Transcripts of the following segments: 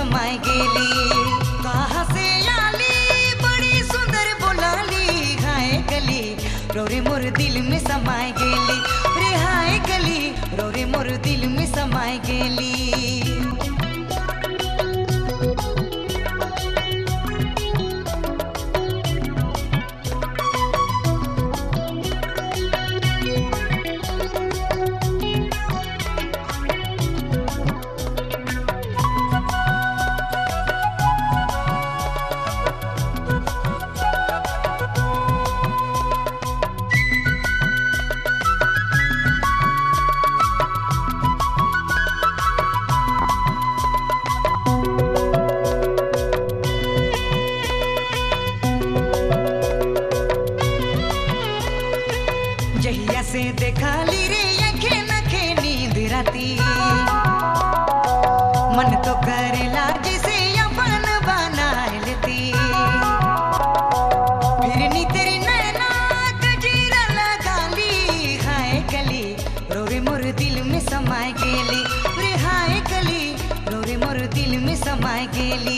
समाय गेली। कहाँ से आली बड़ी सुंदर बोलाली, हाय गली रोरे मोर दिल में समाय गेली। रे हाय गली रोरे मोर दिल में समाय गेली। जहिया से देखा ली रे अखे नखे नींद राती, मन तो करेला जिसे अपन बना लेती। फिर नी तेरी नैना गजीरा लगा ली, हाय गली रोरे मोर दिल में समाय गेली। रे हाय गली रोरे मोर दिल में समाय गेली।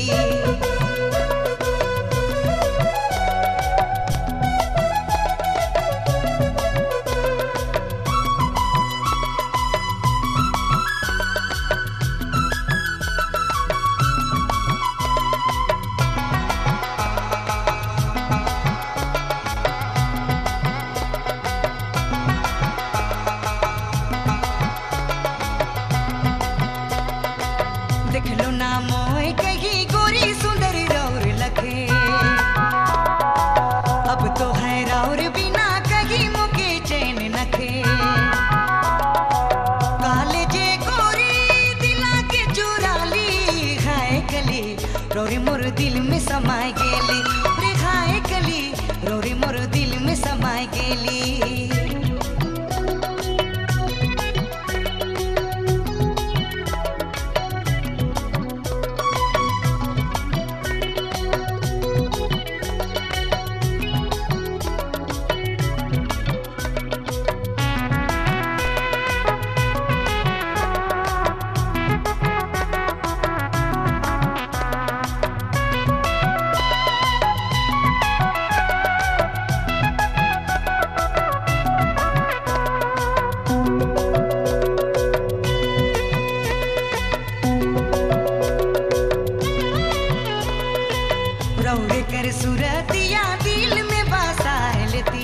देख लो ना मोह कही गोरी सुंदर रौर लखे, अब तो है रौर बिना कहीं मुके चैन नखे। काले जे गोरी दिला के चुरा ली, हाय गली रोरे मोर दिल में समाय गेली। रे हाय गली रोरे मोर दिल में समाय गेली। रौरे कर सूरतिया दिल में बसाए लेती,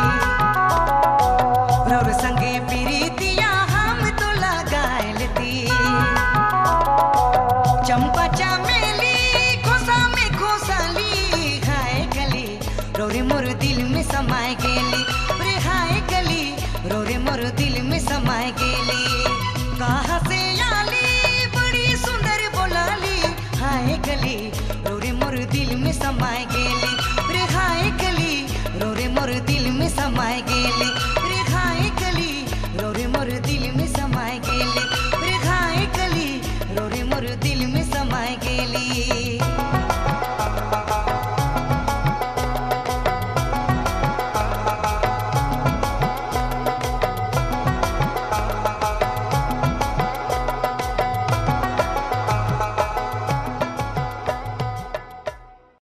रौर संगे प्रीतिया हम तो लगाए लेती। चंपा चमेली खोसा में खोसाली, हाय गली रोरे मोर दिल में समाय गेली। रे हाय गली रोरे मोर दिल में समाय गेली। कहाँ से आली बड़ी सुंदर बोलाली, हाय गली रोरे मोर दिल में समाय गेली। रे हाय गली रोरे मोर दिल में समाय गेली। रे हाय गली रोरे मोर दिल में समाय गेली। रे हाय गली रोरे मोर दिल में समाय गेली।